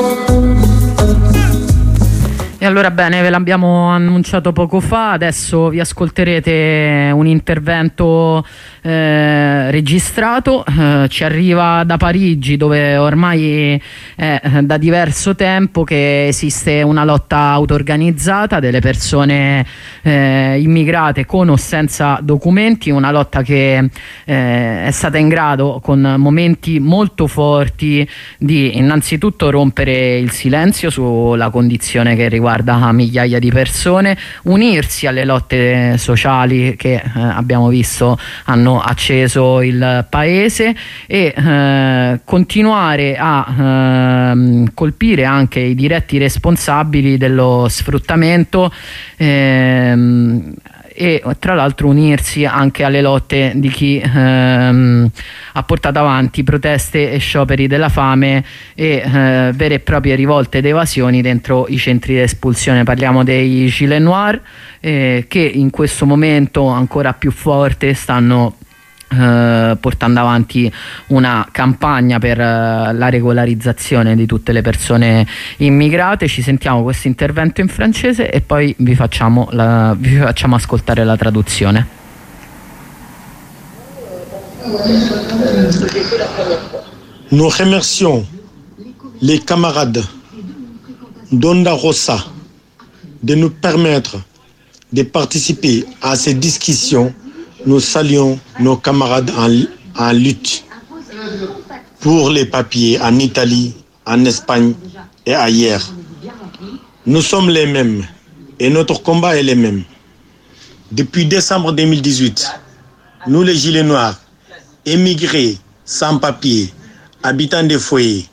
E allora bene, ve l'abbiamo annunciato poco fa, adesso vi ascolterete un intervento registrato, ci arriva da Parigi, dove ormai è da diverso tempo che esiste una lotta auto-organizzata delle persone immigrate con o senza documenti, una lotta che è stata in grado, con momenti molto forti, di innanzitutto rompere il silenzio sulla condizione che riguarda migliaia di persone, unirsi alle lotte sociali che abbiamo visto hanno acceso il paese e continuare a colpire anche i diretti responsabili dello sfruttamento e tra l'altro unirsi anche alle lotte di chi ha portato avanti proteste e scioperi della fame e vere e proprie rivolte ed evasioni dentro i centri di espulsione. Parliamo dei Gilets Noirs che in questo momento ancora più forte stanno portando avanti una campagna per la regolarizzazione di tutte le persone immigrate. Ci sentiamo questo intervento in francese e poi vi facciamo ascoltare la traduzione. Nous remercions les camarades d'Onda Rossa de nous permettre de participer à ces discussions. Nous saluons nos camarades en lutte pour les papiers en Italie, en Espagne et ailleurs. Nous sommes les mêmes et notre combat est le même. Depuis décembre 2018, nous les Gilets Noirs, émigrés sans papiers, habitants des foyers,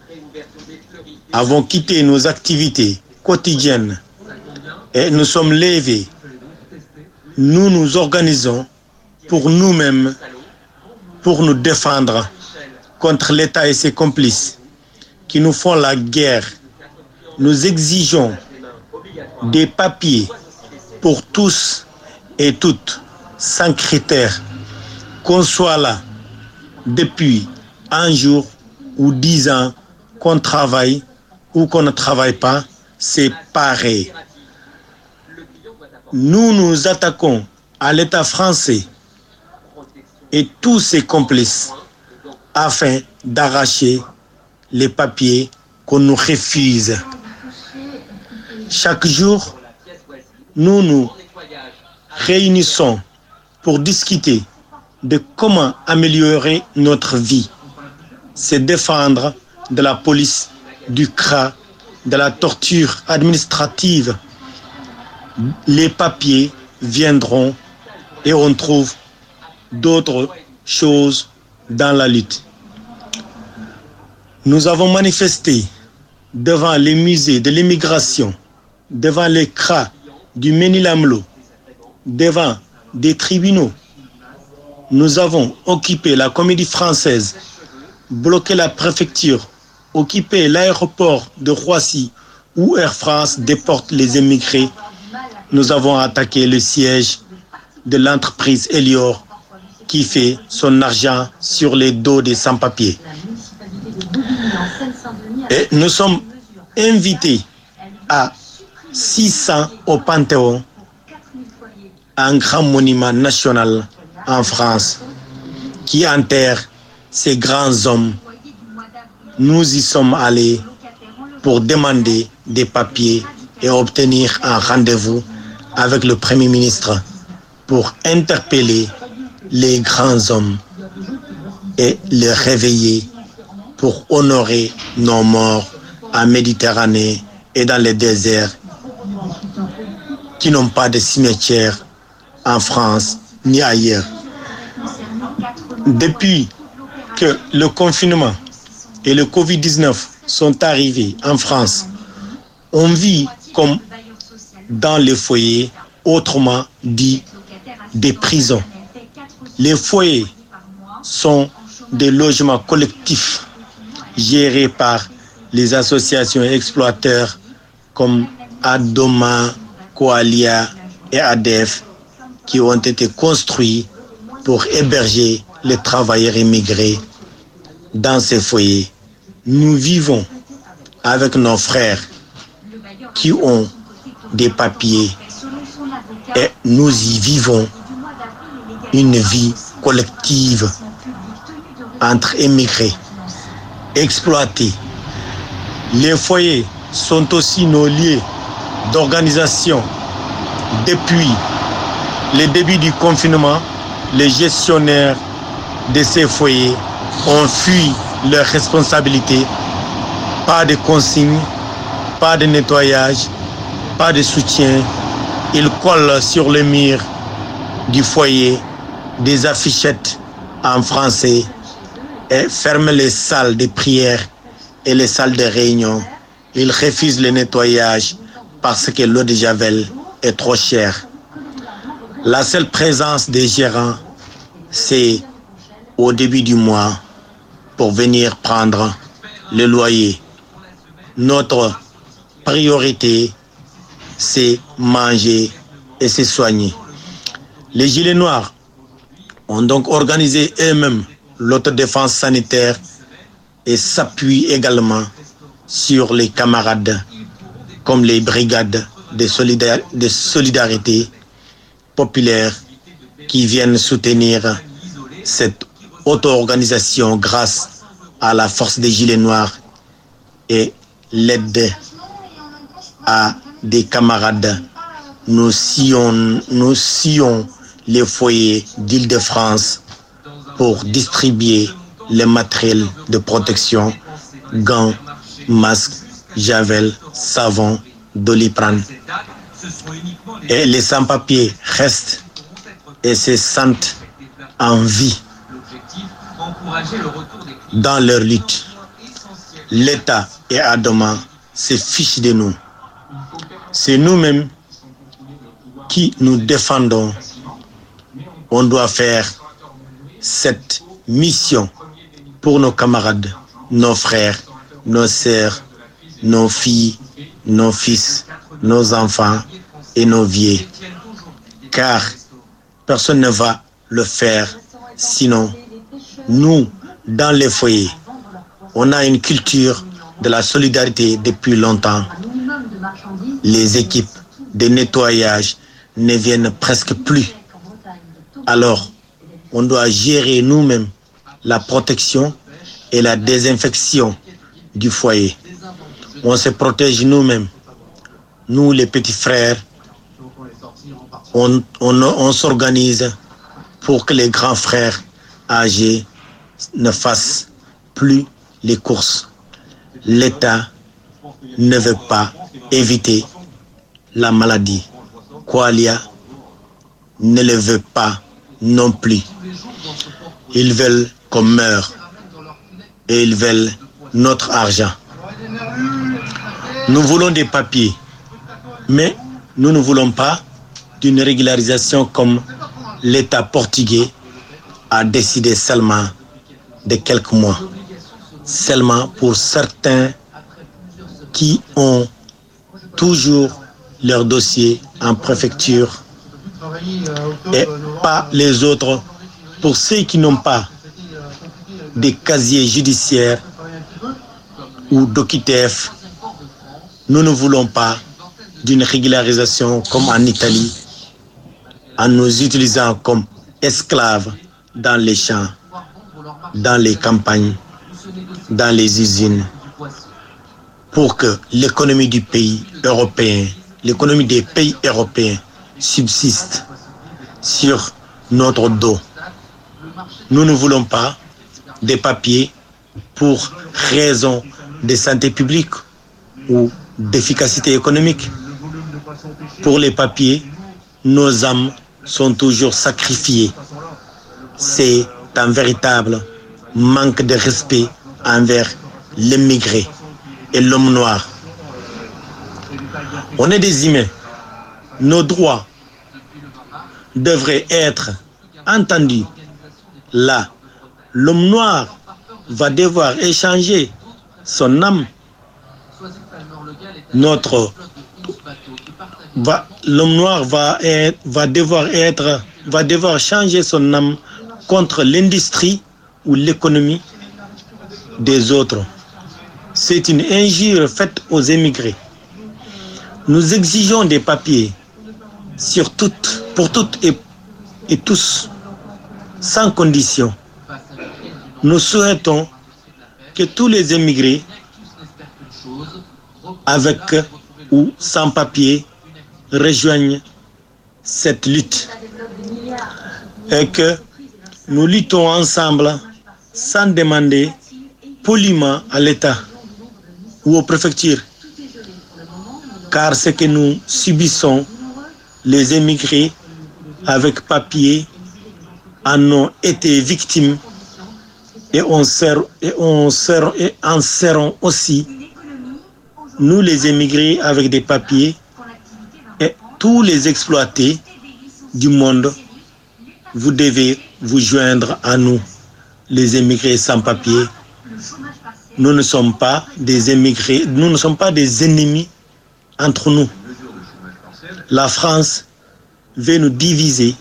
avons quitté nos activités quotidiennes et nous sommes levés. Nous nous organisons pour nous-mêmes, pour nous défendre contre l'État et ses complices qui nous font la guerre. Nous exigeons des papiers pour tous et toutes, sans critères, qu'on soit là depuis un jour ou 10 ans, qu'on travaille ou qu'on ne travaille pas, c'est pareil. Nous nous attaquons à l'État français et tous ses complices afin d'arracher les papiers qu'on nous refuse. Chaque jour, nous nous réunissons pour discuter de comment améliorer notre vie. C'est défendre de la police, du CRA, de la torture administrative. Les papiers viendront et on trouve d'autres choses dans la lutte. Nous avons manifesté devant les musées de l'immigration, devant les CRA du Mesnil-Amelot, devant des tribunaux. Nous avons occupé la Comédie Française, bloqué la préfecture, occupé l'aéroport de Roissy où Air France déporte les émigrés. Nous avons attaqué le siège de l'entreprise Elior qui fait son argent sur les dos des sans-papiers. Et nous sommes invités à 600 au Panthéon, un grand monument national en France qui enterre ces grands hommes. Nous y sommes allés pour demander des papiers et obtenir un rendez-vous avec le Premier ministre pour interpeller les grands hommes et les réveiller pour honorer nos morts en Méditerranée et dans les déserts qui n'ont pas de cimetière en France ni ailleurs. Depuis que le confinement et le Covid-19 sont arrivés en France, on vit comme dans les foyers, autrement dit des prisons. Les foyers sont des logements collectifs gérés par les associations exploiteurs comme Adoma, Coalia et ADEF qui ont été construits pour héberger les travailleurs immigrés dans ces foyers. Nous vivons avec nos frères qui ont des papiers et nous y vivons une vie collective entre émigrés, exploités. Les foyers sont aussi nos lieux d'organisation. Depuis le début du confinement, les gestionnaires de ces foyers ont fui leurs responsabilités. Pas de consignes, pas de nettoyage, pas de soutien. Ils collent sur le mur du foyer des affichettes en français et ferment les salles de prière et les salles de réunion. Ils refusent le nettoyage parce que l'eau de Javel est trop chère. La seule présence des gérants, c'est au début du mois pour venir prendre le loyer. Notre priorité, c'est manger et se soigner. Les Gilets noirs ont donc organisé eux-mêmes l'autodéfense sanitaire et s'appuient également sur les camarades comme les brigades de solidarité populaire qui viennent soutenir cette auto-organisation grâce à la force des Gilets noirs et l'aide à des camarades. Nous sillons les foyers d'Île-de-France pour distribuer les matériels de protection, gants, masques, javel, savon, Doliprane. Et les sans-papiers restent et se sentent en vie dans leur lutte. L'État et Adama se fichent de nous. C'est nous-mêmes qui nous défendons. On doit faire cette mission pour nos camarades, nos frères, nos sœurs, nos filles, nos fils, nos enfants et nos vieux. Car personne ne va le faire sinon nous, dans les foyers. On a une culture de la solidarité depuis longtemps. Les équipes de nettoyage ne viennent presque plus. Alors, on doit gérer nous-mêmes la protection et la désinfection du foyer. On se protège nous-mêmes. Nous, les petits frères, on s'organise pour que les grands frères âgés ne fassent plus les courses. L'État ne veut pas éviter la maladie. Qualia ne le veut pas non plus. Ils veulent qu'on meure et ils veulent notre argent. Nous voulons des papiers, mais nous ne voulons pas d'une régularisation comme l'État portugais a décidé seulement de quelques mois. Seulement pour certains qui ont toujours leur dossier en préfecture et pas les autres. Pour ceux qui n'ont pas des casiers judiciaires ou d'OQTF, nous ne voulons pas d'une régularisation comme en Italie, en nous utilisant comme esclaves dans les champs, dans les campagnes, dans les usines, pour que l'économie du pays européen, l'économie des pays européens subsiste sur notre dos. Nous ne voulons pas des papiers pour raison de santé publique ou d'efficacité économique. Pour les papiers, nos âmes sont toujours sacrifiées. C'est un véritable manque de respect envers l'immigré et l'homme noir. On est des humains. Nos droits devraient être entendus. Là, l'homme noir va devoir échanger son âme. L'homme noir va devoir changer son âme contre l'industrie ou l'économie des autres. C'est une injure faite aux émigrés. Nous exigeons des papiers pour toutes et tous, sans condition. Nous souhaitons que tous les émigrés, avec ou sans papier, rejoignent cette lutte et que nous luttons ensemble sans demander poliment à l'État ou aux préfectures, car ce que nous subissons, les émigrés avec papier en ont été victimes et en seront aussi, nous les émigrés avec des papiers et tous les exploités du monde. Vous devez vous joindre à nous, les émigrés sans papier. Nous ne sommes pas des émigrés, nous ne sommes pas des ennemis entre nous. La France veut nous diviser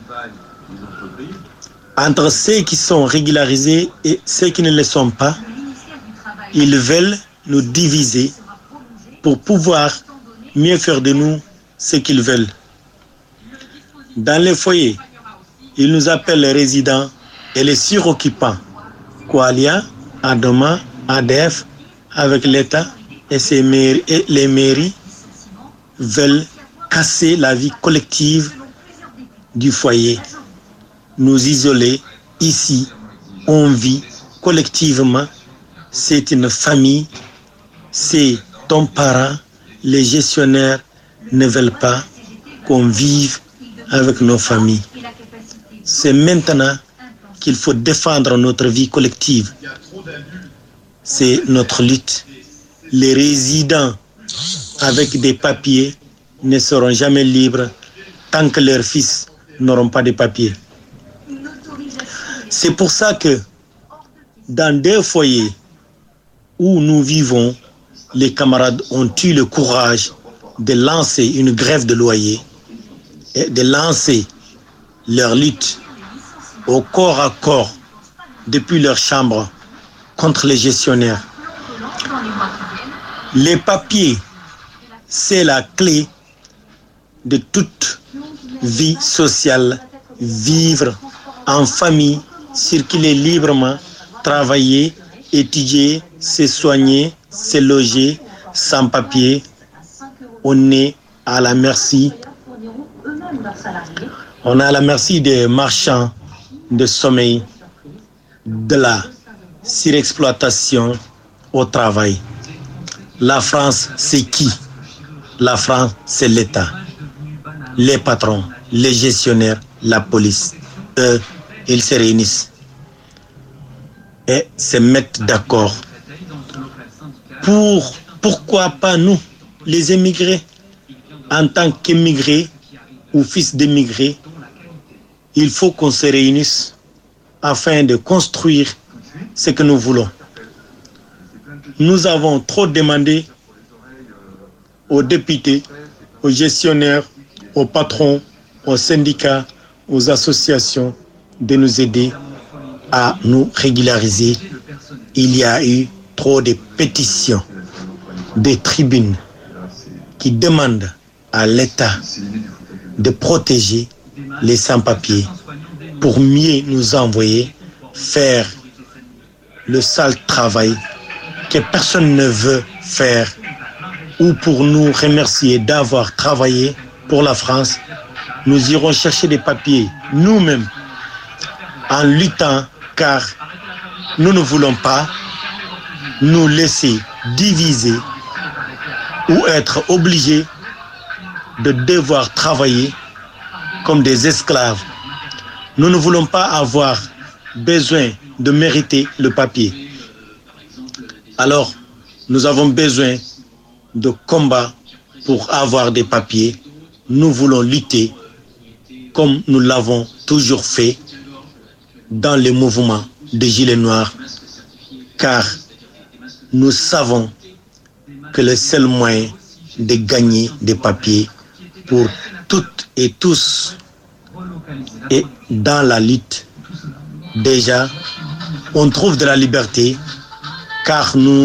entre ceux qui sont régularisés et ceux qui ne le sont pas. Ils veulent nous diviser pour pouvoir mieux faire de nous ce qu'ils veulent. Dans les foyers, ils nous appellent les résidents et les suroccupants. Qualia, Adoma, ADF, avec l'État et les mairies veulent casser la vie collective du foyer. Nous isoler ici, on vit collectivement. C'est une famille, c'est ton parent. Les gestionnaires ne veulent pas qu'on vive avec nos familles. C'est maintenant qu'il faut défendre notre vie collective. C'est notre lutte. Les résidents avec des papiers ne seront jamais libres tant que leurs fils n'auront pas de papiers. C'est pour ça que dans des foyers où nous vivons, les camarades ont eu le courage de lancer une grève de loyer et de lancer leur lutte au corps à corps depuis leur chambre contre les gestionnaires. Les papiers, c'est la clé de toute vie sociale. Vivre en famille, circuler librement, travailler, étudier, se soigner, se loger, sans papier. On est à la merci. On est à la merci des marchands de sommeil, de la surexploitation au travail. La France, c'est qui? La France, c'est l'État. Les patrons, les gestionnaires, la police. Eux, ils se réunissent et se mettent d'accord. Pourquoi pas nous, les émigrés, en tant qu'émigrés ou fils d'émigrés, il faut qu'on se réunisse afin de construire ce que nous voulons. Nous avons trop demandé aux députés, aux gestionnaires, aux patrons, aux syndicats, aux associations de nous aider à nous régulariser. Il y a eu trop de pétitions, des tribunes qui demandent à l'État de protéger les sans-papiers pour mieux nous envoyer faire le sale travail que personne ne veut faire, ou pour nous remercier d'avoir travaillé pour la France. Nous irons chercher des papiers nous-mêmes en luttant, car nous ne voulons pas nous laisser diviser ou être obligés de devoir travailler comme des esclaves. Nous ne voulons pas avoir besoin de mériter le papier. Alors, nous avons besoin de combat pour avoir des papiers. Nous voulons lutter comme nous l'avons toujours fait dans le mouvement des Gilets Noirs, car nous savons que le seul moyen de gagner des papiers pour toutes et tous est dans la lutte. Déjà, on trouve de la liberté, car nous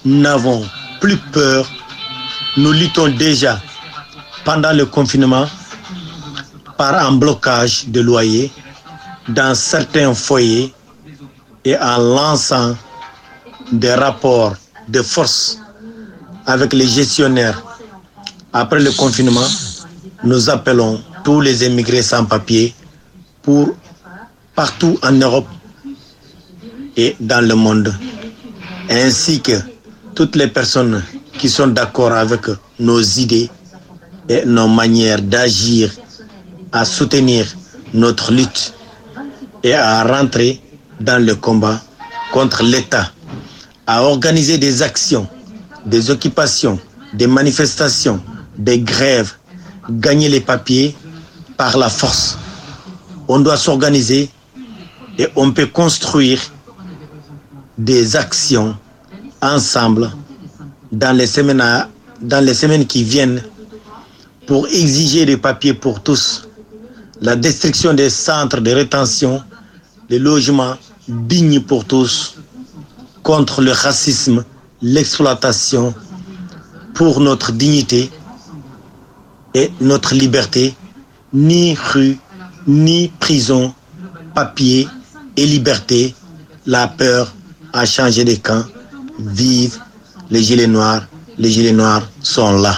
n'avons plus peur. Nous luttons déjà pendant le confinement par un blocage de loyer dans certains foyers et en lançant des rapports de force avec les gestionnaires. Après le confinement, nous appelons tous les émigrés sans papier pour partout en Europe et dans le monde, ainsi que toutes les personnes qui sont d'accord avec nos idées et nos manières d'agir, à soutenir notre lutte et à rentrer dans le combat contre l'État, à organiser des actions, des occupations, des manifestations, des grèves, gagner les papiers par la force. On doit s'organiser et on peut construire des actions ensemble dans les semaines qui viennent pour exiger des papiers pour tous, la destruction des centres de rétention, des logements dignes pour tous, contre le racisme, l'exploitation, pour notre dignité et notre liberté, ni rue, ni prison, papier et liberté. La peur a changé de camp. Vive les gilets noirs sont là.